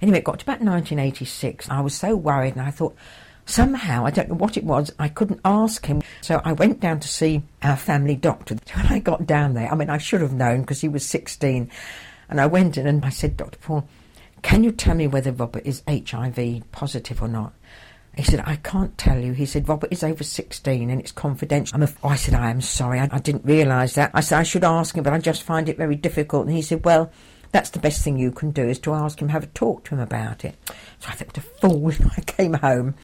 Anyway, it got to about 1986. I was so worried, and I thought, somehow, I don't know what it was, I couldn't ask him. So I went down to see our family doctor. When I got down there, I mean, I should have known because he was 16. And I went in and I said, Dr. Paul, can you tell me whether Robert is HIV positive or not? He said, I can't tell you. He said, Robert is over 16 and it's confidential. I said, I am sorry, I didn't realise that. I said, I should ask him, but I just find it very difficult. And he said, well, that's the best thing you can do, is to ask him, have a talk to him about it. So I thought, what a fool. I came home.